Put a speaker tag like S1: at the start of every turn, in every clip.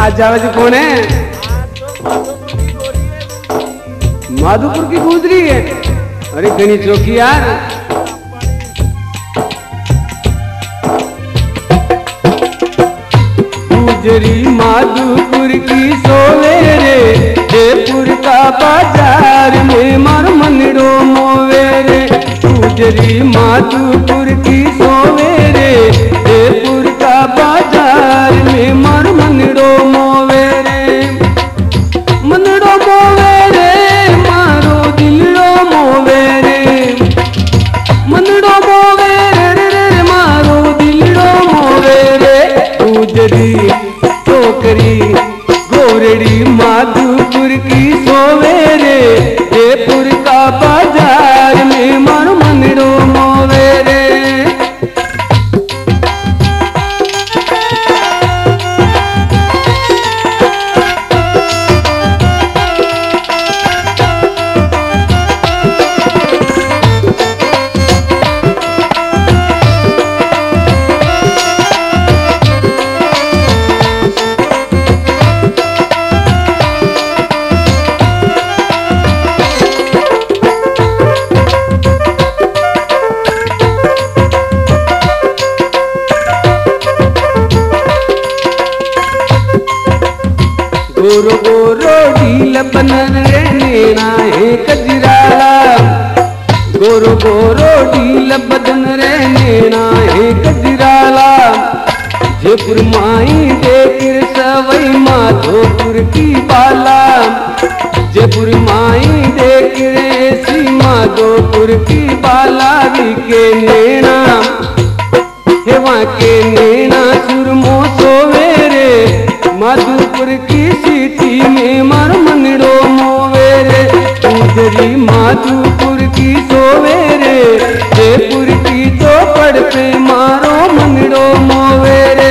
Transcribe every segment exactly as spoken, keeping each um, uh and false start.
S1: आज आवाज कौन है? माधोपुर की गुजरी है। अरे घनी चौकी यार। गुजरी माधोपुर की सोवेरे, जयपुर का बाजार में मार मनड़ो मोवेरे। गुजरी माधोपुर की सोवेरे, जयपुर का बाजार में मार मनड़ो मोवेरे। मनड़ो मोवेरे मारो दिलड़ो मोवेरे, मनड़ो मोवेरे रे मारो दिलड़ो मोवेरे। गुजरी टोकरी गोरड़ी माधोपुर की सोवेरे, जयपुर का बाजार में मारो मनड़ो मोवेरे। गोरो गोरो ढील बनन रे नैना है कजराला, गोरो गोरो ढील बदन रे नैना है कजराला। जयपुर माई देख सवई माधोपुर की बाला, जयपुर माई देख रे सी माधोपुर की बाला। भी के नैना हेवा के नैना सुरमो सोवेरे, माधोपुर की सिटी में मार मनड़ो मोवेरे। गुजरी माधोपुर की सोवेरे, जयपुर की चौपड़ पे मारो मनड़ो मोवेरे।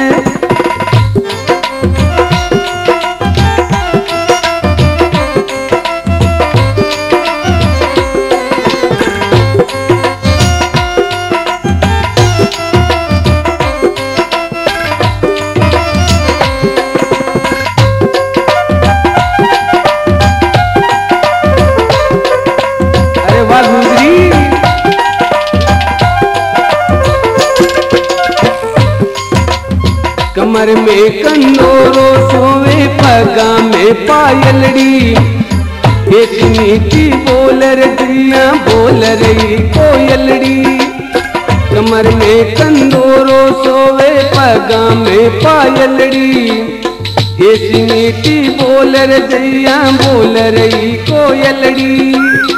S1: कमर में कंदोरो सोवे पगा में पायलड़ी, इतनी की बोल रजिया बोल रही कोयलड़ी। कमर में कंदोरो सोवे पगा में पायलड़ी, इतनी की बोल रजिया बोल रही कोयलड़ी।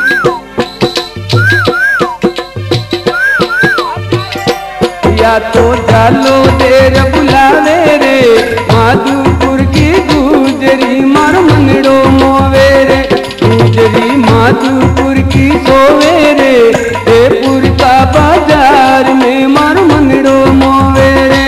S1: या तो जालो देर बुलावे रे, माधोपुर की गुजरी मार मनड़ो मोवेरे। गुजरी माधोपुर की सोवेरे, जयपुर का बाजार में मार मनड़ो मोवेरे।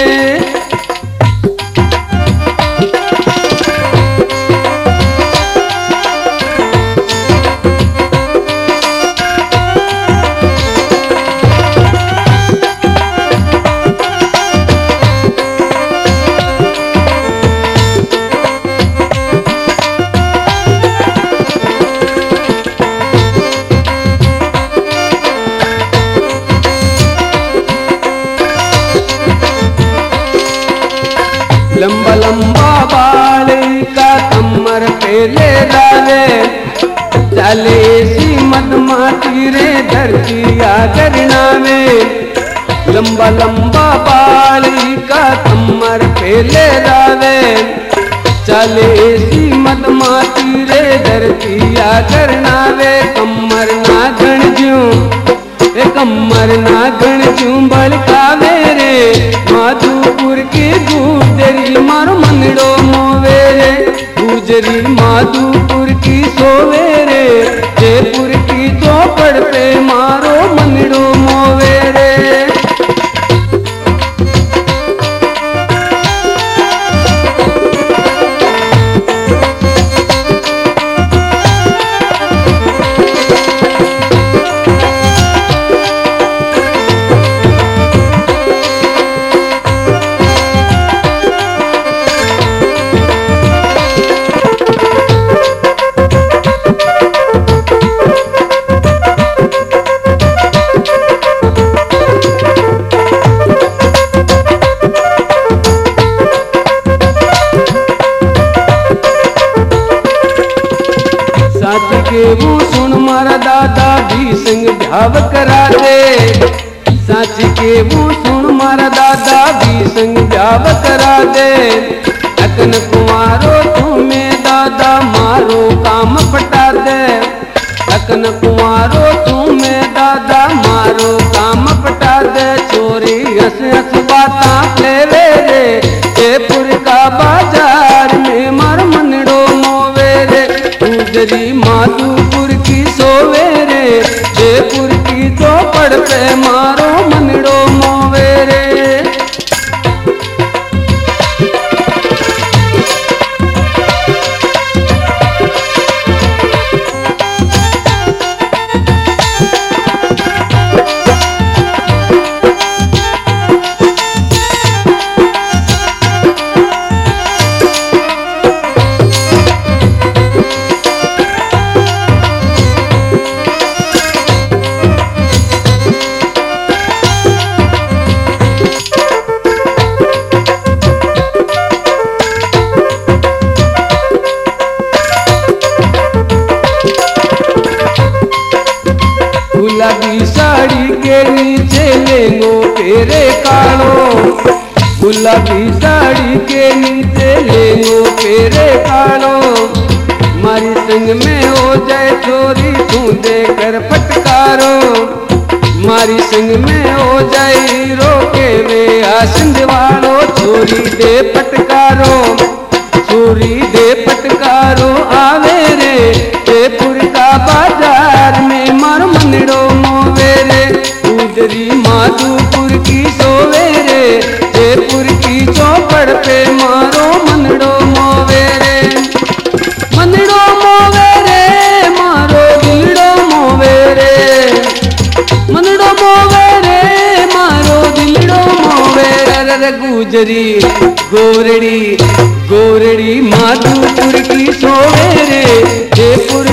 S1: लंबा लंबा बाल का कमर पे ले डाले, चले सी मत माती रे धरती आगरना में। लंबा लंबा बाल का कमर पे ले डाले, चले सी मत माती रे धरती आगरना में। कमर ना गण जूं ए कमर ना गण जूं बलकावे रे, माधोपुर की गुजरी मारो मनड़ो मोवेरे। गुजरी माधोपुर की सोवेरे, जयपुर की चौपड़ पे मारो मनड़ो मोवेरे। के वो सुन मारा दादा भी संग ब्याव करा दे। सच के वो सुन मारा दादा भी संग ब्याव करा दे। अकन कुमारो तुम्हें दादा मारो काम पटा दे। अकन कुमारो तुम्हें दादा मारो काम पटा दे। चोरी हंस हंस बाता लेवे रे जयपुर का बाजार में मार मनड़ो मोवे रे। गुजरी माधुपुर की सोवे रे जयपुर की चौपड़ पे मारो मनड़ो मोवे रे। गुलाबी साड़ी के नीचे लेंगो पेरे कालो। गुलाबी साड़ी के नीचे लेंगो पेरे कालो। मारी संग में हो जाए चोरी तू देकर फटकारो। मारी संग में हो जाए रोके वे आसंद वालो। चोरी दे फटकारो चोरी दे फटकारो आवे रे जयपुर का बाजार में मार मनड़ो मोवे रे। गुजरी माधुपुर की सोवे रे जयपुर की चौपड़ पे मारो मनड़ो मोवे रे। मनड़ो मोवे रे मारो दिलड़ो मोवे रे। मनड़ो मोवे रे मारो दिलड़ो मोवे रे। गुजरी गोरड़ी गोरड़ी माधुपुर की सोवे रे जयपुर